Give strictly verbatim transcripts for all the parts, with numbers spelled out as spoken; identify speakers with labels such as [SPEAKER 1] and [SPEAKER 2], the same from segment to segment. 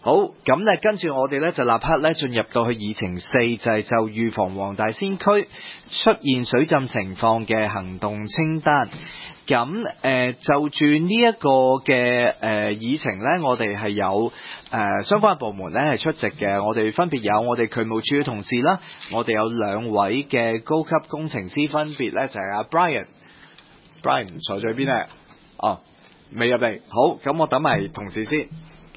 [SPEAKER 1] 好，咁咧跟住我哋咧就立刻咧進入到去議程四，就係就預防黃大仙區出現水浸情況嘅行動清單。咁誒、呃、就住呢一個嘅誒、呃、議程咧，我哋係有誒、呃、相關部門咧係出席嘅。我哋分別有我哋渠務處嘅同事啦，我哋有兩位嘅高級工程師，分別咧就係阿 Brian，Brian 坐咗喺邊咧？哦，未入嚟。好，咁我等埋同事先。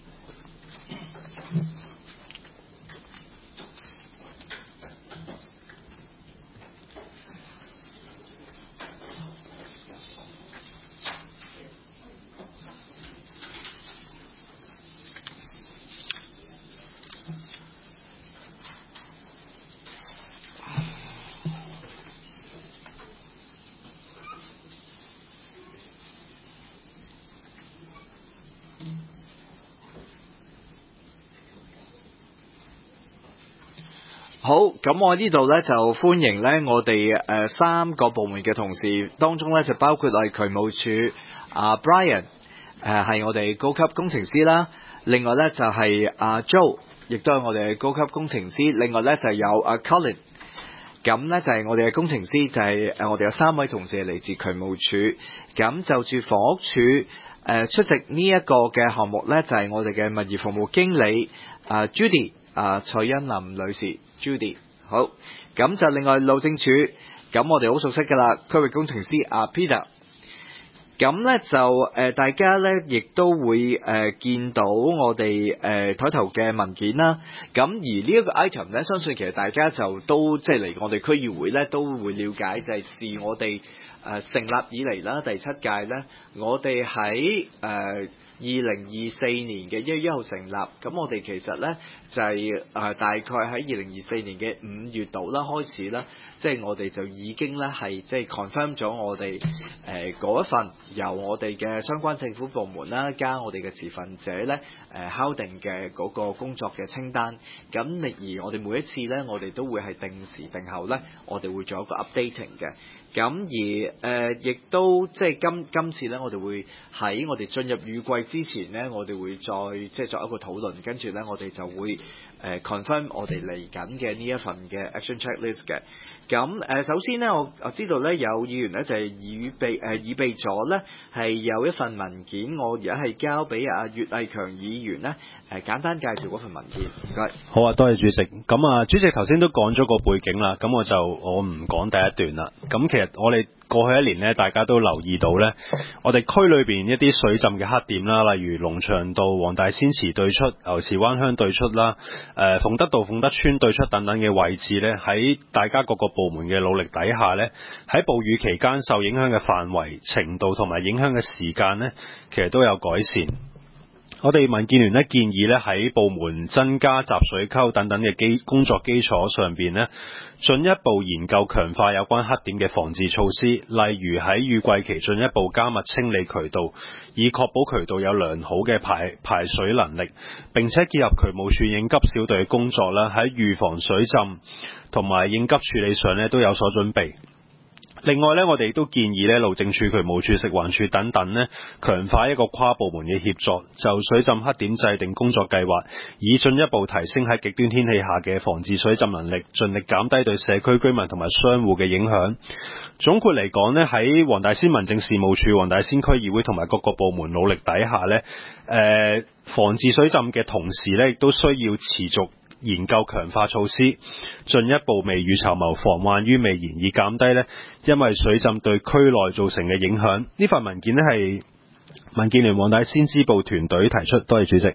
[SPEAKER 1] 好，咁我呢度呢就歡迎呢我哋誒三個部門嘅同事，當中呢就包括係渠務處阿 Brian，誒係我哋高級工程師啦。另外呢就係阿 Joe，亦都係我哋嘅高級工程師。另外呢就有阿 Colin，咁呢就係我哋嘅工程師，就係誒我哋有三位同事係嚟自渠務處。咁就住房屋處誒出席呢一個嘅項目呢，就係我哋嘅物業服務經理啊 Judy 啊蔡欣林女士。Judy， 好，咁就另外路政署，咁我哋好熟悉噶啦，區域工程師阿 Peter， 咁呢就誒、呃、大家呢亦都會誒、呃、見到我哋誒台頭嘅文件啦，咁而呢一個 item 呢，相信其實大家就都即係嚟我哋區議會呢都會了解，就係、是、自我哋誒、呃、成立以嚟啦，第七屆呢，我哋喺誒二零二四年嘅一月一號成立，咁我哋其實呢就係、是、誒、呃、大概喺二零二四年嘅五月度啦開始啦，即係我哋就已經呢係即係 confirm 咗我哋誒嗰一份由我哋嘅相關政府部門啦加我哋嘅持份者呢誒敲定嘅嗰個工作嘅清單，咁而我哋每一次呢，我哋都會係定時定候呢，我哋會做一個 updating 嘅。咁而誒、呃，亦都即係今今次咧，我哋會喺我哋進入雨季之前咧，我哋會再即係作一個討論，跟住咧，我哋就會誒、呃、confirm 我哋嚟緊嘅呢一份嘅 action checklist 嘅。咁誒、呃，首先咧，我我知道咧有議員咧就係、是、預備誒、呃、預備咗咧係有一份文件，我而家係交俾阿岳毅強議員咧誒、呃、簡單介紹嗰份文件。唔該。
[SPEAKER 2] 好啊，多謝主席。咁啊，主席頭先都講咗個背景啦，咁我就我唔講第一段啦。咁其實我哋過去一年呢，大家都留意到呢，我哋區裏邊一啲水浸嘅黑點啦，例如龍翔道、黃大仙祠對出、牛池灣鄉對出啦、誒鳳德道、鳳德村對出等等嘅位置呢，喺大家各個部門嘅努力底下呢，喺暴雨期間受影響嘅範圍、程度同埋影響嘅時間呢，其實都有改善。我哋民建聯咧建議咧喺部門增加集水溝等等嘅基工作基礎上邊咧，進一步研究強化有關黑點嘅防治措施，例如喺雨季期進一步加密清理渠道，以確保渠道有良好嘅排排水能力，並且結合渠務處應急小隊嘅工作啦，喺預防水浸同埋應急處理上咧都有所準備。另外咧，我哋亦都建議咧，路政署、渠務處、食環署等等咧，強化一個跨部門嘅協作，就水浸黑點制定工作計劃，以進一步提升喺極端天氣下嘅防治水浸能力，盡力減低對社區居民同埋商戶嘅影響。總括嚟講咧，喺黃大仙民政事務處、黃大仙區議會同埋各個部門努力底下咧，誒、呃，防治水浸嘅同時咧，亦都需要持續研究強化措施，進一步未雨綢繆，防患於未然，以減低呢因為水浸對區內造成嘅影響。呢份文件呢係民建聯黃大仙支部團隊提出，多謝主席。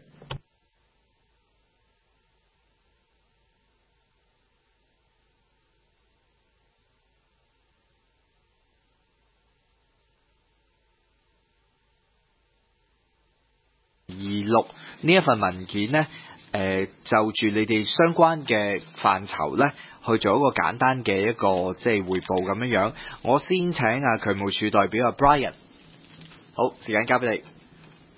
[SPEAKER 1] 二六呢一份文件呢，誒、呃、就住你哋相關嘅範疇呢，去做一個簡單嘅一個即係彙報咁樣樣。我先請啊渠務處代表阿 Brian， 好，時間交俾你。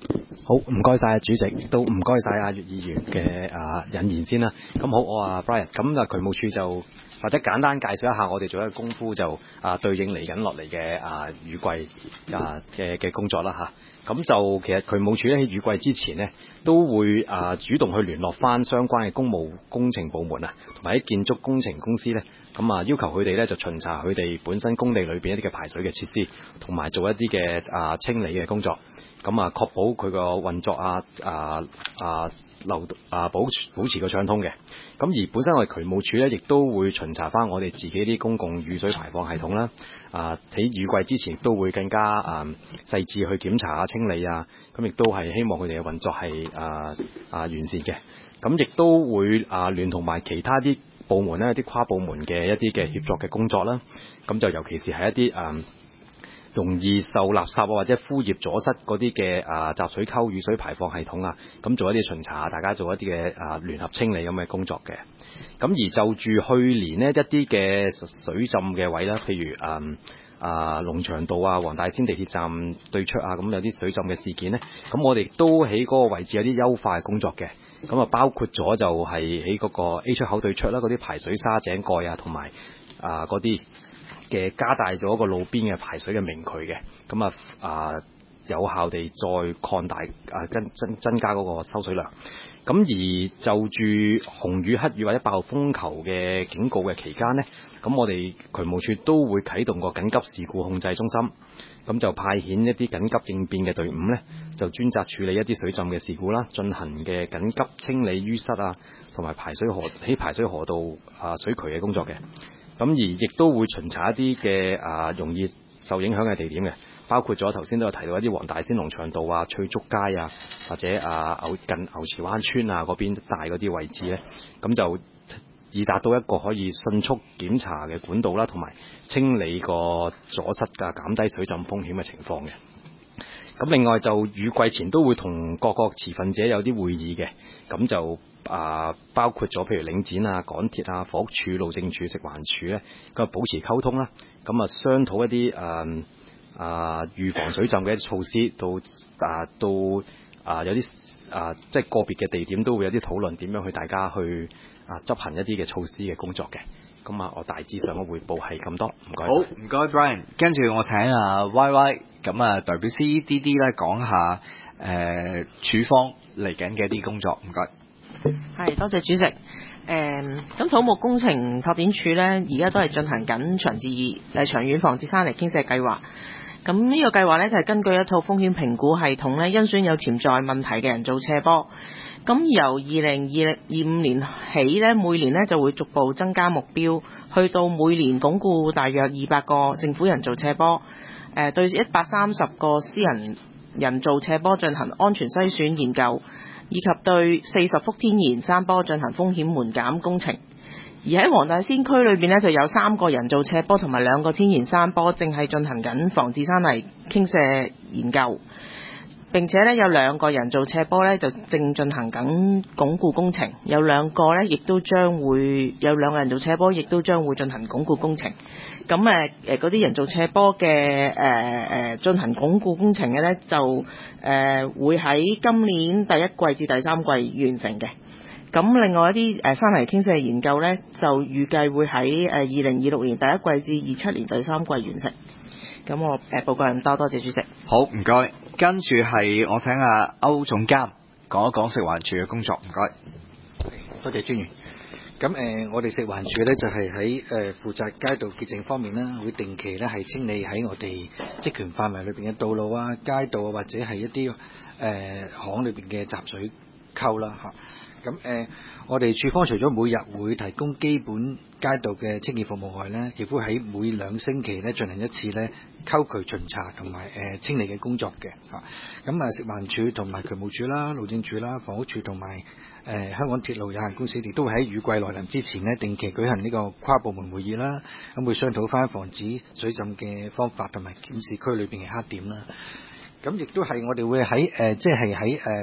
[SPEAKER 3] 好，唔該晒主席，亦都唔該晒阿葉議員嘅啊引言先啦。咁好，我啊 Brian，咁啊渠務署就或者簡單介紹一下我哋做一個功夫就啊對應嚟緊落嚟嘅啊雨季啊嘅嘅工作啦吓。咁就其實渠務署咧喺雨季之前呢，都會啊主動去聯絡翻相關嘅公務工程部門啊，同埋啲建築工程公司咧，咁啊要求佢哋咧就巡查佢哋本身工地裏邊一啲嘅排水嘅設施，同埋做一啲嘅啊清理嘅工作。咁啊，確保佢個運作啊啊啊流啊保保持個暢通嘅。咁而本身我哋渠務署咧，亦都會巡查翻我哋自己啲公共雨水排放系統啦。啊，喺雨季之前都會更加啊細緻去檢查啊清理啊。咁亦都係希望佢哋嘅運作係啊啊完善嘅。咁亦都會啊聯同埋其他啲部門咧，一啲跨部門嘅一啲嘅協作嘅工作啦。咁就尤其是係一啲啊容易受垃圾或者枯葉阻塞嗰啲嘅啊集水溝雨水排放系統啊，咁做一啲巡查，大家做一啲嘅啊聯合清理咁嘅工作嘅。咁而就住去年呢一啲嘅水浸嘅位啦，譬如啊啊龍翔道啊、黃大仙地鐵站對出啊，咁有啲水浸嘅事件呢，咁我哋都喺嗰個位置有啲優化嘅工作嘅。咁啊包括咗就係喺嗰個 A 出口對出啦，嗰啲排水沙井蓋啊，同埋啊嗰啲嘅加大咗個路邊嘅排水嘅明渠嘅，咁啊啊有效地再擴大啊跟增增加嗰個收水量。咁而就住紅雨、黑雨或者爆風球嘅警告嘅期間呢，咁我哋渠務署都會啟動個緊急事故控制中心，咁就派遣一啲緊急應變嘅隊伍呢，就專責處理一啲水浸嘅事故啦，進行嘅緊急清理淤塞啊，同埋排水河喺排水河道啊水渠嘅工作嘅。咁而亦都會巡查一啲嘅啊容易受影響嘅地點嘅，包括咗頭先都有提到一啲黃大仙龍翔道啊、翠竹街啊，或者啊牛近牛池灣村啊嗰邊大嗰啲位置咧，咁就以達到一個可以迅速檢查嘅管道啦，同埋清理個阻塞啊、減低水浸風險嘅情況嘅。咁另外就雨季前都會同各個持份者有啲會議嘅，咁就啊包括咗譬如領展啊、港鐵啊、房屋署、路政署、食環署咧，咁保持溝通啦，咁啊商討一啲誒啊預防水浸嘅一啲措施，到啊到啊有啲啊即係個別嘅地點都會有啲討論，點樣去大家去啊執行一啲嘅措施嘅工作嘅。咁啊，我大致上嘅彙報係咁多，唔該。
[SPEAKER 1] 好，唔該 Brian。跟住我請啊 Y Y， 咁啊代表 C D D 咧講下誒署方嚟緊嘅一啲工作，唔該。
[SPEAKER 4] 係，多謝主席。誒、嗯，咁土木工程拓展署咧，而家都係進行緊長治誒長遠防治山泥傾瀉計劃。咁呢個計劃咧就係、是、根據一套風險評估系統咧，甄選有潛在問題嘅人造斜坡。咁由二零二五年起咧，每年咧就會逐步增加目標，去到每年鞏固大約二百個政府人造斜坡，誒、呃、對一百三十個私人人造斜坡進行安全篩選研究，以及對四十幅天然山坡進行風險緩減工程。而喺黃大仙區裏面呢，就有三個人造斜坡同埋兩個天然山坡正係進行緊防治山泥傾瀉研究。並且咧有兩個人造斜坡咧就正進行緊鞏固工程，有兩個咧亦都將會有兩個人造斜坡亦都將會進行鞏固工程。咁誒誒嗰啲人造斜坡嘅誒誒進行鞏固工程嘅咧就誒、呃、會喺今年第一季至第三季完成嘅。咁另外一啲誒山泥傾瀉研究咧就預計會喺誒二零二六年第一季至二七年第三季完成。咁我誒報告係咁多，多謝主席。
[SPEAKER 1] 好，唔該。跟住係我請阿歐總監講一講食環署嘅工作，唔該。
[SPEAKER 5] 多謝專員。咁誒、呃，我哋食環署咧就係喺誒負責街道潔淨方面啦，會定期咧係清理喺我哋職權範圍裏邊嘅道路啊、街道啊，或者係一啲誒、呃、巷裏邊嘅集水溝啦嚇。咁誒、呃，我哋署方除咗每日會提供基本街道嘅清潔服務外咧，亦都喺每兩星期咧進行一次咧溝渠巡查同埋誒清理嘅工作嘅嚇。咁啊，食環署同埋渠務署啦、路政署啦、房屋署同埋誒香港鐵路有限公司，亦都會喺雨季來臨之前咧定期舉行呢個跨部門會議啦，咁會商討翻防止水浸嘅方法同埋檢視區裏邊嘅黑點啦。咁亦都係我哋會喺誒即係喺誒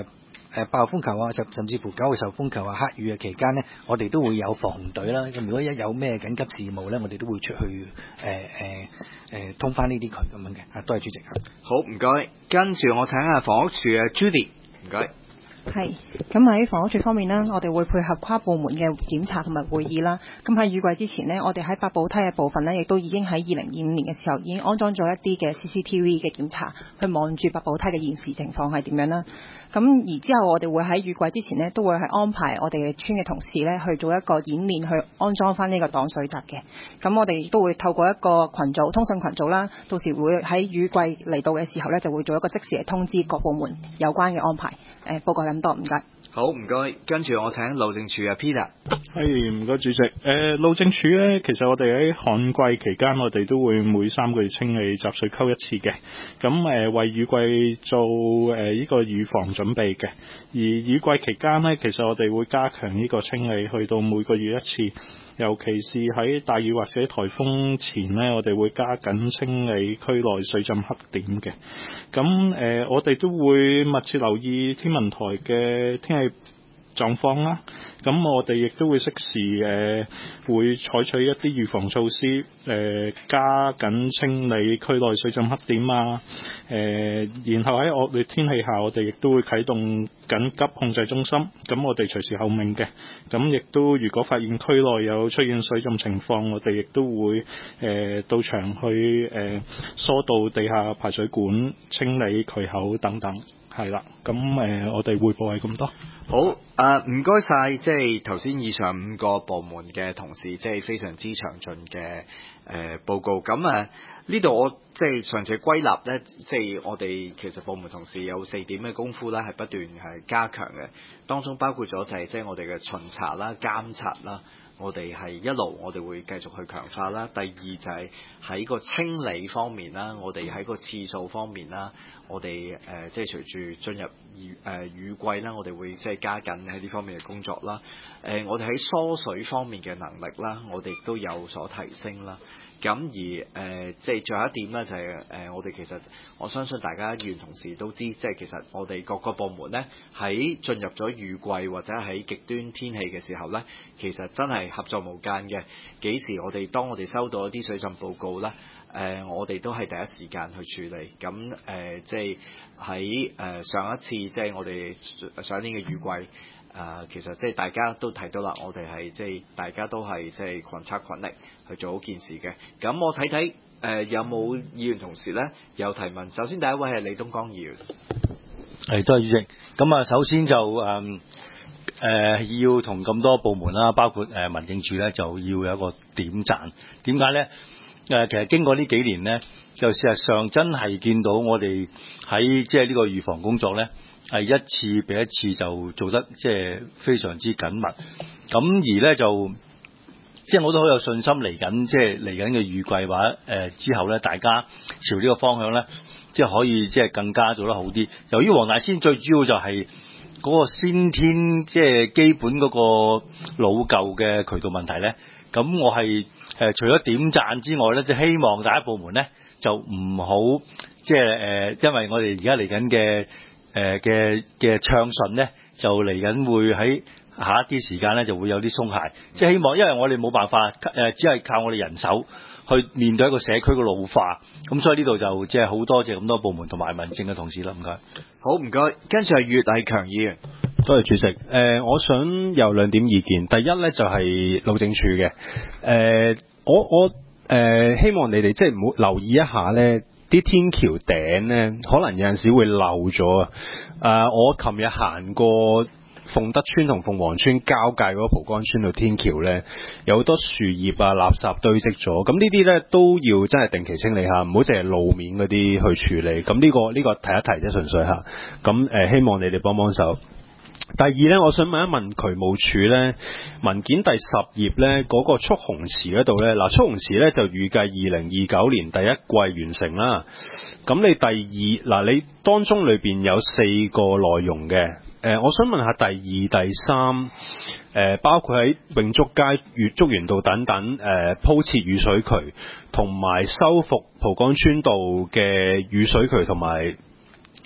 [SPEAKER 5] 誒爆風球啊，甚甚至乎九號受風球啊、黑雨嘅期間呢，我哋都會有防洪隊啦。咁如果一有咩緊急事務呢，我哋都會出去誒誒誒通翻呢啲渠咁樣嘅。啊，多謝主席。
[SPEAKER 1] 好，唔該。跟住我請下房屋署嘅 Judy， 唔該。
[SPEAKER 6] 係，咁喺房屋署方面呢，我哋會配合跨部門嘅檢查同埋會議啦。咁喺雨季之前呢，我哋喺八寶梯嘅部分呢，亦都已經喺二零二五年嘅時候已經安裝咗一啲嘅 C C T V 嘅檢查，去望住八寶梯嘅現時情況係點樣啦。咁而之後我哋會喺雨季之前呢，都會係安排我哋嘅村嘅同事呢去做一個演練，去安裝翻呢個擋水閘嘅。咁我哋亦都會透過一個群組通訊群組啦，到時會喺雨季嚟到嘅時候呢，就會做一個即時嘅通知各部門有關嘅安排。誒，報告咁多，唔該。
[SPEAKER 1] 好，唔該。跟住我請路政署嘅 Peter。
[SPEAKER 7] 係，唔該主席。誒、呃，路政署咧，其實我哋喺旱季期間，我哋都會每三個月清理集水溝一次嘅。咁誒、呃，為雨季做誒呢、呃這個預防準備嘅。而雨季期間咧，其實我哋會加強呢個清理，去到每個月一次。尤其是喺大雨或者颱風前呢，我哋會加緊清理區內水浸黑點嘅。咁誒、呃，我哋都會密切留意天文台嘅天氣狀況啦。咁我哋亦都會適時誒、呃、會採取一啲預防措施，誒、呃、加緊清理區內水浸黑點啊。誒、呃，然後喺惡劣天氣下，我哋亦都會啟動緊急控制中心。咁我哋隨時候命嘅。咁亦都如果發現區內有出現水浸情況，我哋亦都會誒、呃、到場去誒、呃、疏導地下排水管、清理渠口等等。係啦，咁誒、呃、我哋匯報係咁多。
[SPEAKER 1] 好，誒唔該晒，即係頭先以上五個部門嘅同事，即係非常之詳盡嘅誒報告。咁誒呢度我即係上次歸納咧，即係我哋其實部門同事有四點嘅功夫咧，係不斷係加強嘅，當中包括咗就係即係我哋嘅巡查啦、監察啦。我哋係一路，我哋會繼續去強化啦。第二就係喺個清理方面啦，我哋喺個次數方面啦，我哋誒、呃、即係隨住進入雨誒、呃、雨季啦，我哋會即係加緊喺呢方面嘅工作啦。誒、呃，我哋喺疏水方面嘅能力啦，我哋亦都有所提升啦。咁而誒、呃，即係最後一點咧，就係、是、誒、呃，我哋其實我相信大家議員同事都知，即係其實我哋各個部門咧，喺進入咗雨季或者喺極端天氣嘅時候咧，其實真係合作無間嘅。幾時我哋當我哋收到一啲水浸報告咧，誒、呃，我哋都係第一時間去處理。咁誒、呃，即係喺誒上一次，即係我哋上年嘅雨季。誒、呃，其實即係大家都睇到啦，我哋係即係大家都係即係群策群力去做好件事嘅。咁我睇睇誒有冇議員同事咧有提問。首先第一位係李東江議員。
[SPEAKER 8] 係，多謝主席。咁啊，首先就誒誒、呃、要同咁多部門啦，包括誒民政處咧，就要有一個點讚。點解咧？誒、呃，其實經過呢幾年咧，就事實上真係見到我哋喺即係呢個預防工作咧。係一次比一次就做得即係非常之緊密，咁而咧就即係我都好有信心嚟緊，即係嚟緊嘅雨季或者誒之後咧，大家朝呢個方向咧，即係可以即係更加做得好啲。由於黃大仙最主要就係嗰個先天即係基本嗰個老舊嘅渠道問題咧，咁我係誒、呃、除咗點讚之外咧，就希望大家部門咧就唔好即係誒、呃，因為我哋而家嚟緊嘅。誒嘅嘅暢順咧，就嚟緊會喺下一啲時間咧，就會有啲鬆懈。即係希望，因為我哋冇辦法誒、呃，只係靠我哋人手去面對一個社區嘅老化。咁所以呢度就即係好多謝咁多部門同埋民政嘅同事啦。唔該。
[SPEAKER 1] 好，唔該。跟住係岳禮強議員。
[SPEAKER 2] 多謝主席。誒、呃，我想有兩點意見。第一咧就係、是、路政署嘅。誒、呃，我我誒、呃、希望你哋即係唔好留意一下咧。啲天橋頂咧，可能有陣時會漏咗啊！誒、呃，我琴日行過鳳德村同鳳凰村交界嗰個蒲崗村度天橋咧，有好多樹葉啊、垃圾堆積咗，咁呢啲咧都要真係定期清理下，唔好淨係路面嗰啲去處理。咁呢、呢個呢、呢個提一提啫，純粹嚇。咁誒、呃，希望你哋幫幫手。第二咧，我想問一問渠務署咧，文件第十頁咧嗰、那個蓄洪池嗰度咧，嗱蓄洪池咧就預計二零二九年第一季完成啦。咁你第二嗱，你當中裏邊有四個內容嘅，誒、呃，我想問下第二、第三，誒、呃，包括喺永竹街、月竹園道等等，誒、呃，鋪設雨水渠，同埋修復蒲崗村道嘅雨水渠同埋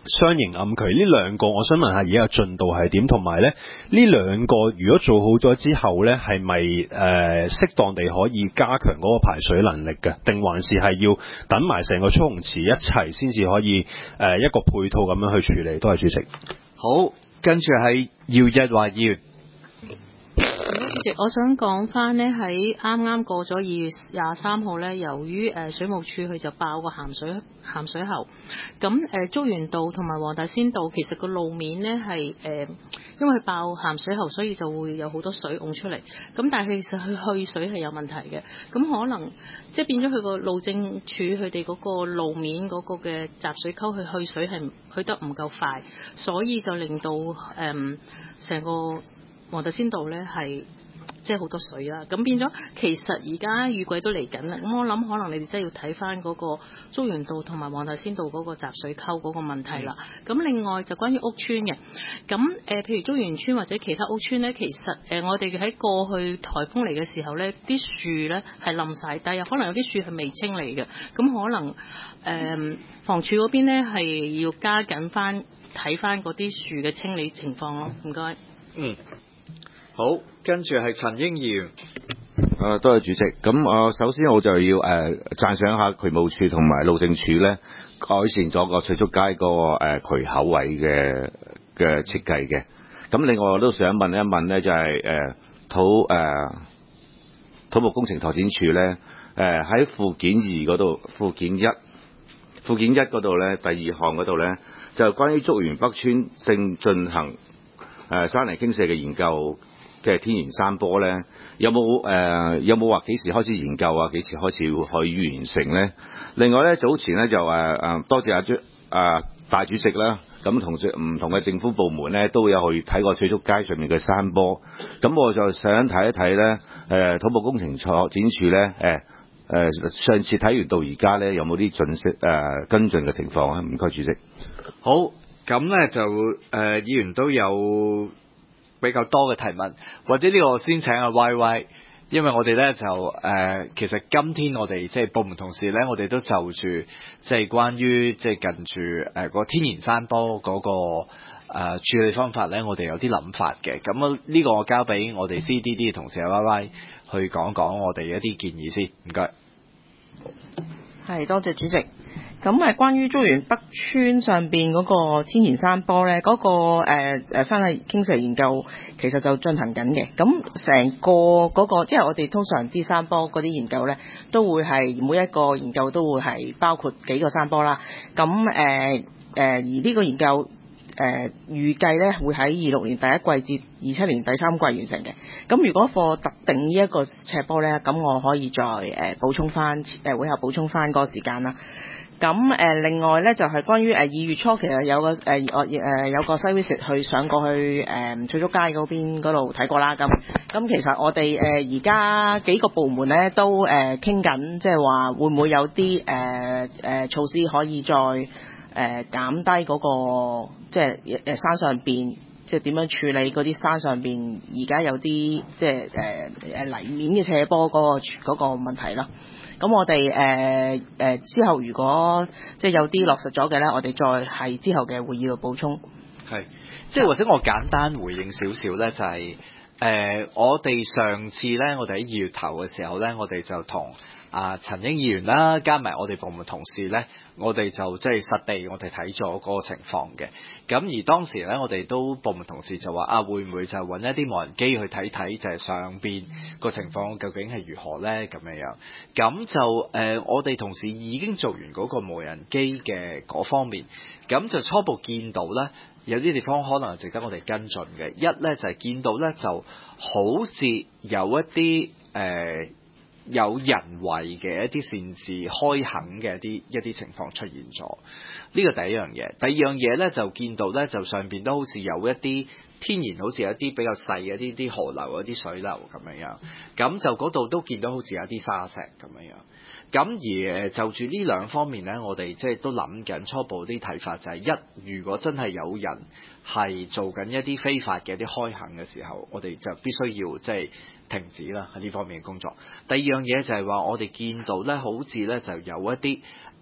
[SPEAKER 2] 雙型暗渠呢兩個，我想問下而家嘅進度係點，同埋咧呢兩個如果做好咗之後咧，係咪誒適當地可以加強嗰個排水能力嘅，定還是係要等埋成個蓄洪池一齊先至可以誒、呃、一個配套咁樣去處理？多謝主席。
[SPEAKER 1] 好，跟住係姚日華議員。
[SPEAKER 9] 主席，我想講翻呢，喺啱啱過咗二月廿三號呢，由於誒水務署佢就爆個鹹水鹹水喉，咁誒竹園道同埋黃大仙道其實個路面呢係誒，因為爆鹹水喉，所以就會有好多水湧出嚟。咁但係其實佢去水係有問題嘅，咁可能即係變咗佢個路政署佢哋嗰個路面嗰個嘅集水溝去去水係去得唔夠快，所以就令到誒成、呃、個黃大仙道呢係即係好多水啦，咁變咗其實而家雨季都嚟緊啦，咁我諗可能你哋真係要睇翻嗰個竹園道同埋黃大仙道嗰個集水溝嗰個問題啦。咁、嗯、另外就關於屋邨嘅，咁誒、呃、譬如竹園邨或者其他屋邨呢，其實誒、呃、我哋喺過去颱風嚟嘅時候呢，啲樹呢係冧晒，但係可能有啲樹係未清理嘅，咁可能誒、呃、房署嗰邊呢係要加緊翻睇翻嗰啲樹嘅清理情況咯。唔該。
[SPEAKER 1] 嗯。好，跟住係陳英議員。
[SPEAKER 10] 誒，多謝主席。咁我、呃、首先我就要誒、呃、讚賞下渠務署同埋路政署咧，改善咗個翠竹街嗰、那個誒、呃、渠口位嘅嘅設計嘅。咁另外我都想問一問咧，就係、是、誒、呃、土誒、呃、土木工程拓展署咧，誒、呃、喺附件二嗰度，附件一附件一嗰度咧，第二項嗰度咧，就關於竹園北邨正進行誒、呃、山泥傾瀉嘅研究嘅天然山坡咧，有冇誒、呃、有冇話幾時開始研究啊？幾時開始會可以完成咧？另外咧，早前咧就誒誒、呃、多謝阿朱啊大主席啦，咁同唔同嘅政府部門咧都有去睇過翠竹街上面嘅山坡，咁我就想睇一睇咧誒土木工程拓展署咧誒誒上次睇完到而家咧有冇啲進息誒跟進嘅情況啊？唔該主席。
[SPEAKER 1] 好，咁咧就誒、呃、議員都有比較多嘅提問，或者呢個先請阿 Y Y， 因為我哋咧就誒、呃、其實今天我哋即係部門同事咧，我哋都就住即係關於即係近住誒、呃嗰個天然山坡嗰、嗰個誒、呃、處理方法咧，我哋有啲諗法嘅。咁啊呢個我交俾我哋 C D D 嘅同事阿 Y Y 去講講我哋一啲建議先，唔該。
[SPEAKER 4] 係，多謝主席。咁係關於竹園北邨上邊嗰個天然山坡咧，嗰、嗰個誒誒山泥傾瀉研究其實就進行緊嘅。咁成個嗰、嗰個，即係我哋通常啲山坡嗰啲研究咧，都會係每一個研究都會係包括幾個山坡啦。咁誒誒，而呢個研究誒、呃、預計咧會喺二六年第一季至二七年第三季完成嘅。咁如果課特定呢一個斜坡咧，咁我可以再誒、呃、補充翻誒會後補充翻嗰個時間啦。咁誒、呃、另外咧就係、是、關於誒二月初其實有個誒我誒有個 site visit 去上過去誒翠竹街嗰邊嗰度睇過啦。咁咁其實我哋誒而家幾個部門咧都誒傾緊，即係話會唔會有啲誒誒措施可以再誒、呃、減低嗰、那個即係誒山上邊即係點樣處理嗰啲山上邊而家有啲即係誒誒泥面嘅斜坡嗰、那個嗰、那個問題啦。咁我哋誒誒之後如果即係有啲落實咗嘅咧，我哋再係之後嘅會議度補充。
[SPEAKER 1] 係，即係或者我簡單回應少少咧，就係、是、誒、呃、我哋上次咧，我哋喺二月頭嘅時候咧，我哋就同啊陳英議員啦，加埋我哋部門同事咧，我哋就即係實地我哋睇咗嗰個情況嘅。咁而當時咧，我哋都部門同事就話啊，會唔會就揾一啲無人機去睇睇，就係上邊個情況究竟係如何咧？咁樣樣，咁就誒、呃，我哋同事已經做完嗰個無人機嘅嗰方面，咁就初步見到咧，有啲地方可能係值得我哋跟進嘅。一咧就係、是、見到咧，就好似有一啲誒。呃有人為嘅一啲擅自開墾嘅一啲一啲情況出現咗，呢個第一樣嘢。第二樣嘢咧就見到咧，就上邊都好似有一啲天然，好似有一啲比較細嘅一啲啲河流、一啲水流咁樣樣，咁就嗰度都見到好似有啲沙石咁樣樣。咁而就住呢兩方面咧，我哋即係都諗緊初步啲睇法，就係一，如果真係有人係做緊一啲非法嘅一啲開墾嘅時候，我哋就必須要即係停止啦喺呢方面嘅工作。第二樣嘢就係話，我哋見到咧，好似咧就有一啲誒、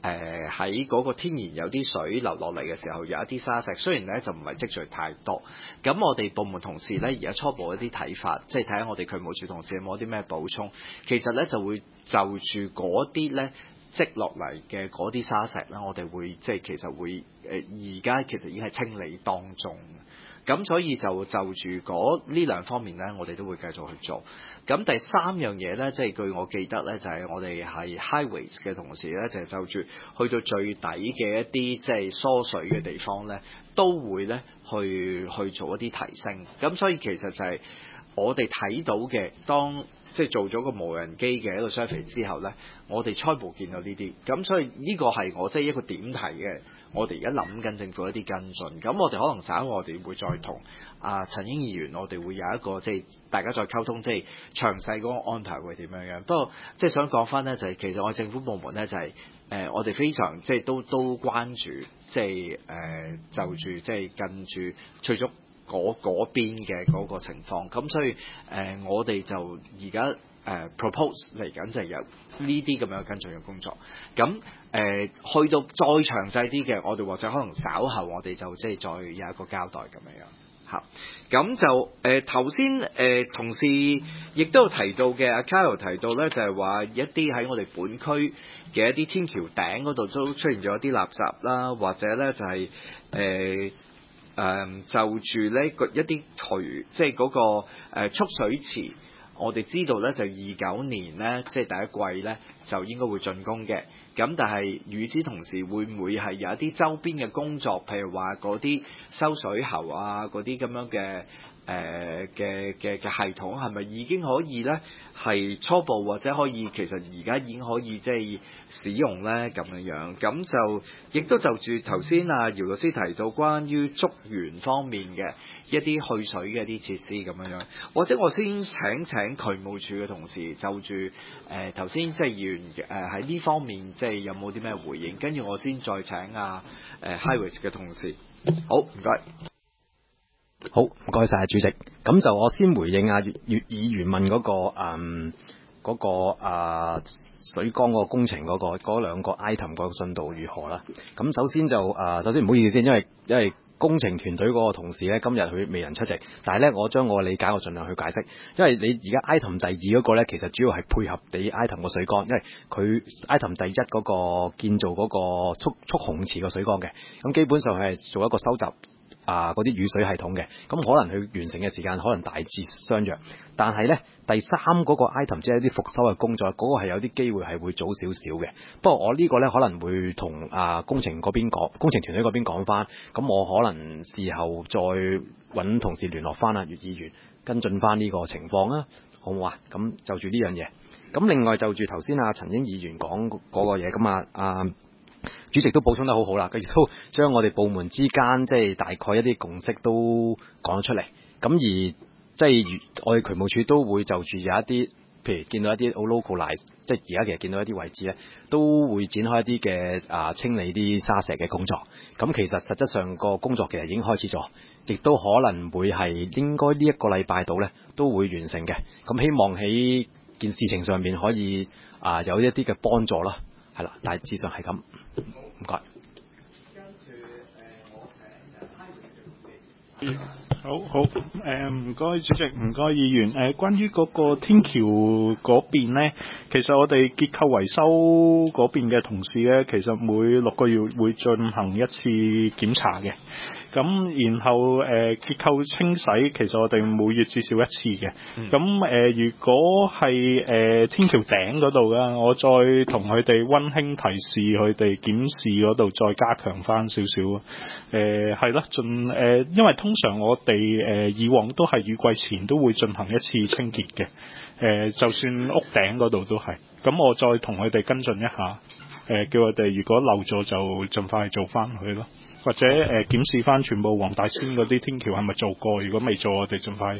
[SPEAKER 1] 誒喺嗰個天然有啲水流落嚟嘅時候，有一啲沙石，雖然咧就唔係積聚太多。咁我哋部門同事咧而家初步一啲睇法，即係睇下我哋渠務署同事有冇啲咩補充。其實咧就會就住嗰啲咧積落嚟嘅嗰啲沙石啦，我哋會即係其實會誒而家其實已經係清理當中。咁所以就就住嗰呢兩方面咧，我哋都會繼續去做。咁第三樣嘢咧，即係據我記得咧，就係、是、我哋係 highways 嘅同事咧，就係、是、就住去到最底嘅一啲即係疏水嘅地方咧，都會咧去去做一啲提升。咁所以其實就係我哋睇到嘅，當即係做咗個無人機嘅一個 survey 之後咧，我哋初步見到呢啲。咁所以呢個係我即係一個點題嘅。我哋而家諗緊政府一啲跟進，咁我哋可能稍後我哋會再同啊陳英議員，我哋會有一個即係大家再溝通，即係詳細嗰個安排會點樣樣。不過即係想講翻呢，就係、是、其實我哋政府部門呢，就係、是、誒、呃、我哋非常即係都都關注，即係誒、呃、就住即係近住除咗嗰嗰邊嘅嗰個情況，咁所以誒、呃、我哋就而家誒 propose 嚟緊就係有呢啲咁樣跟進嘅工作。咁誒、呃、去到再詳細啲嘅，我哋或者可能稍後我哋就即係再有一個交代咁樣樣嚇。咁就誒頭先誒同事亦都有提到嘅，阿 Carol 提到咧就係、是、話一啲喺我哋本區嘅一啲天橋頂嗰度都出現咗一啲垃圾啦，或者咧就係、是、誒。呃誒、嗯、就住呢一啲渠，即係嗰、那個誒、呃、蓄水池，我哋知道咧就二九年咧，即係第一季咧就應該會竣工嘅。咁但係與此同時，會唔會係有一啲周邊嘅工作，譬如話嗰啲收水喉啊，嗰啲咁樣嘅誒嘅嘅嘅系統，係咪已經可以咧係初步或者可以其實而家已經可以即係使用咧咁樣樣？咁就亦都就住頭先啊姚律師提到關於竹園方面嘅一啲去水嘅一啲設施咁樣樣，或者我先請請渠務署嘅同事就住誒頭先即係議員誒喺呢方面即係有冇啲咩回應，跟住我先再請啊誒 Highways 嘅同事。好，唔該。
[SPEAKER 3] 好，唔該晒主席。咁就我先回應啊粵粵議員問嗰、嗰個誒嗰、嗰個啊水缸嗰個工程嗰、嗰個嗰兩個 item 嗰個進度如何啦？咁首先就啊首先唔好意思先，因為因為工程團隊嗰個同事咧今日佢未能出席，但係咧我將我嘅理解我盡量去解釋，因為你而家 item 第二嗰個咧其實主要係配合你 item 個水缸，因為佢 item 第一嗰個建造嗰個蓄蓄洪池個水缸嘅，咁基本上係做一個收集啊嗰啲雨水系統嘅，咁可能佢完成嘅時間可能大致相若，但係呢，第三嗰個 item 即係一啲復修嘅工作，嗰、嗰個係有啲機會係會早少少嘅。不過我呢個呢，可能會同啊工程嗰邊講，工程團隊嗰邊講翻，咁我可能事後再揾同事聯絡翻啊，粵議員跟進翻呢個情況啦，好唔好啊？咁就住呢樣嘢。咁另外就住頭先阿陳英議員講嗰個嘢，咁啊啊。主席都補充得好好啦，佢亦都將我哋部門之間即係大概一啲共識都講咗出嚟。咁而即係我哋渠務署都會就住有一啲，譬如見到一啲好 localize，即係而家其實見到一啲位置咧，都會展開一啲嘅啊清理啲沙石嘅工作。咁其實實質上個工作其實已經開始咗，亦都可能會係應該呢一個禮拜度咧都會完成嘅。咁希望喺件事情上面可以啊有一啲嘅幫助啦。係啦，大致上係咁，唔該。
[SPEAKER 7] 跟住誒，我請好好誒，唔該主席，唔該議員。誒、呃，關於嗰個天橋嗰邊咧，其實我哋結構維修嗰邊嘅同事咧，其實每六個月會進行一次檢查嘅。咁然後誒、呃、結構清洗，其實我哋每月至少一次嘅。咁誒、呃、如果係誒、呃、天橋頂嗰度啦，我再同佢哋溫馨提示佢哋檢視嗰度再加強翻少少。誒係啦，盡誒、呃，因為通常我哋誒、呃、以往都係雨季前都會進行一次清潔嘅。誒、呃、就算屋頂嗰度都係。咁我再同佢哋跟進一下。誒、呃、叫佢哋如果漏咗就盡快做翻佢咯。或者誒、呃、檢視翻全部黃大仙嗰啲天橋係咪做過？如果未做，我哋盡快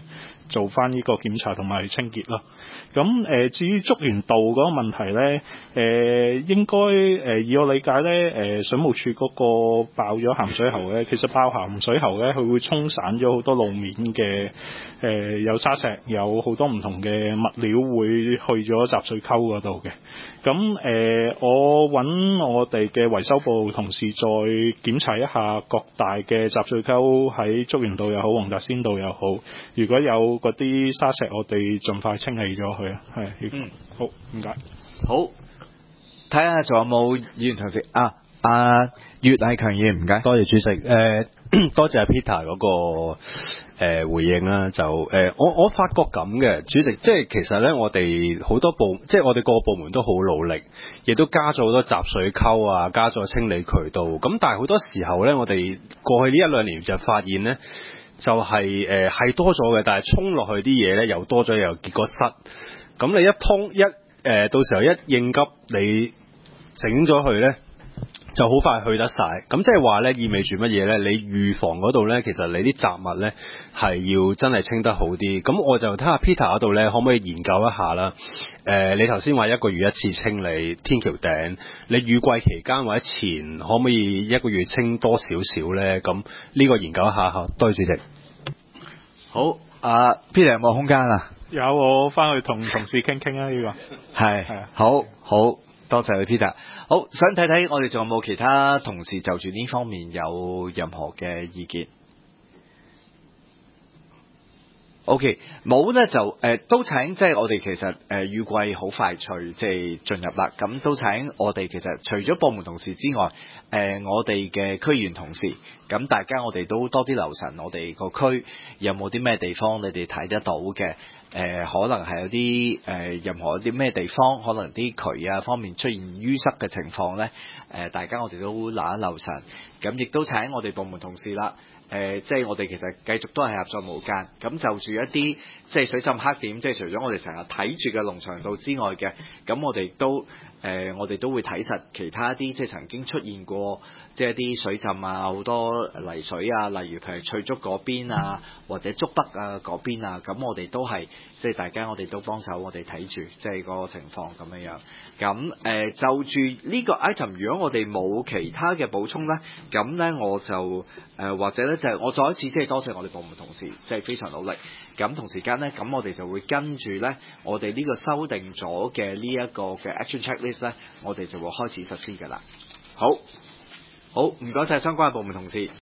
[SPEAKER 7] 做翻呢個檢查同埋清潔咯。咁誒、呃、至於竹園道嗰個問題咧，誒、呃、應該誒、呃、以我理解咧，誒、呃、水務署嗰個爆咗鹹水喉咧，其實爆鹹水喉咧，佢會沖散咗好多路面嘅誒、呃、有沙石，有好多唔同嘅物料會去咗集水溝嗰度嘅。咁誒、呃、我揾我哋嘅維修部同事再檢查一下各大嘅集水溝，喺竹園道又好，黃大仙道又好，如果有嗰啲沙石，我哋盡快清理咗佢啊。係，嗯，好，唔該。
[SPEAKER 1] 好，睇下仲有冇議員同事啊？阿岳禮強議員，唔該，
[SPEAKER 2] 多謝主席。誒、呃，多謝阿 Peter 嗰、那個。誒、呃、回應啦，就誒、呃、我我發覺咁嘅主席，即係其實咧，我哋好多部，即係我哋個個部門都好努力，亦都加咗好多集水溝啊，加咗清理渠道。咁但係好多時候咧，我哋過去呢一兩年就發現咧，就係誒係多咗嘅，但係沖落去啲嘢咧又多咗，又結果塞。咁你一通一誒、呃，到時候一應急你整咗佢咧，就好快去得晒。咁即係話咧，意味住乜嘢咧？你預防嗰度咧，其實你啲雜物咧係要真係清得好啲。咁我就睇下 Peter 嗰度咧，可唔可以研究一下啦？誒、呃，你頭先話一個月一次清理天橋頂，你雨季期間或者前可唔可以一個月清多少少咧？咁呢個研究一下嚇。多謝主席。
[SPEAKER 1] 好，阿、uh, Peter 有冇空間啊？
[SPEAKER 7] 有，我翻去同同事傾傾啊，呢、這個
[SPEAKER 1] 係係好好。多謝你 Peter。好，想睇睇我哋仲有冇其他同事就住呢方面有任何嘅意見。OK， 冇咧就誒、呃、都請，即係我哋其實誒、呃、雨季好快脆即係進入啦，咁都請我哋其實除咗部門同事之外，誒、呃、我哋嘅區議員同事，咁大家我哋都多啲留神，我哋個區有冇啲咩地方你哋睇得到嘅？誒、呃、可能係有啲誒、呃、任何啲咩地方，可能啲渠啊方面出現淤塞嘅情況咧，誒、呃、大家我哋都留一留神，咁亦都請我哋部門同事啦。誒、呃，即係我哋其實繼續都係合作無間，咁就住一啲即係水浸黑點，即係除咗我哋成日睇住嘅龍翔道之外嘅，咁我哋都誒、呃，我哋都會睇實其他啲即係曾經出現過即係一啲水浸啊，好多泥水啊，例如譬如翠竹嗰邊啊，或者竹北啊嗰邊啊，咁我哋都係即係大家我哋都幫手，我哋睇住即係個情況咁樣樣。咁誒、呃，就住呢個 item， 如果我哋冇其他嘅補充咧，咁咧我就誒、呃、或者咧就係、是、我再一次即係多謝我哋部門同事，即係非常努力。咁同時間咧，咁我哋就會跟住咧，我哋呢個修訂咗嘅呢一個嘅 action checklist 咧，我哋就會開始實施㗎啦。好，好，唔該晒相關嘅部門同事。